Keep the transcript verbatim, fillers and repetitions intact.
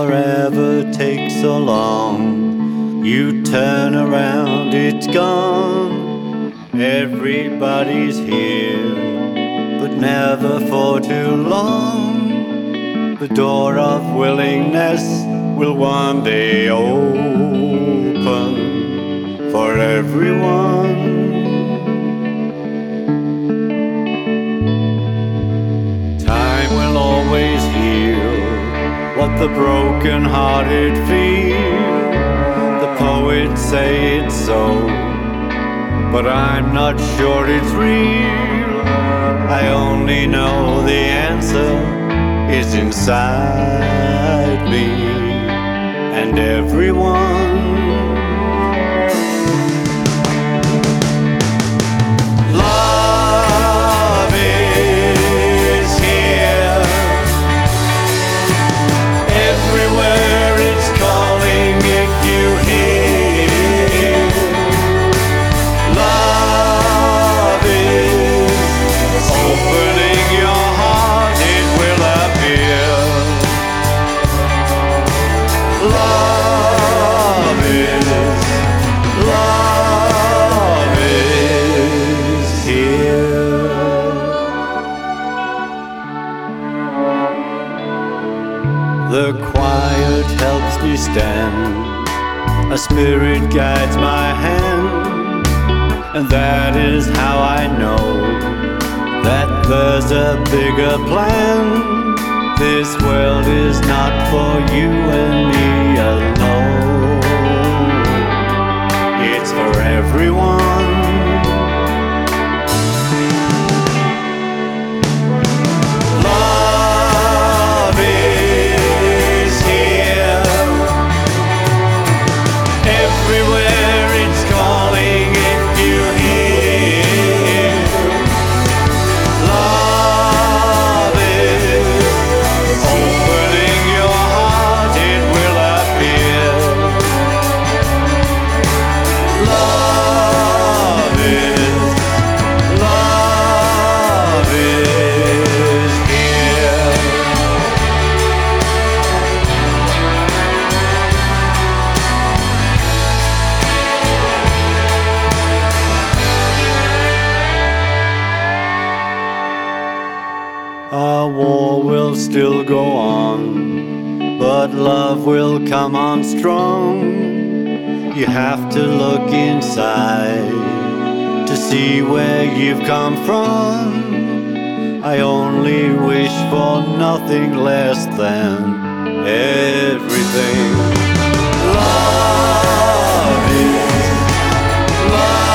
ever take so long? You turn around, it's gone. Everybody's here, but never for too long. The door of willingness will one day open for everyone. Time will always heal what the broken-hearted feel. The poets say it's so, but I'm not sure it's real. I only know the answer is inside me and everyone. Love is here. Everywhere it's calling if you hear. Love is opening your heart, it will appear. Love is, love is here. The quiet helps me stand, a spirit guides my hand, and that is how I know that there's a bigger plan. This world is not for you and me alone. It's for everyone. Love is here. Everywhere it's calling if you hear. Love is opening your heart, it will appear. Love is, love is here. Our war will still go on, but love will come on strong. You have to look inside to see where you've come from. I only wish for nothing less than everything. Love is, love